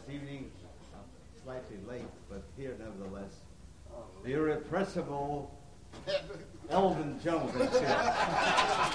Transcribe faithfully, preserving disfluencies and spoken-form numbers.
evening, uh, slightly late, but here nevertheless, the irrepressible Elvin Jones.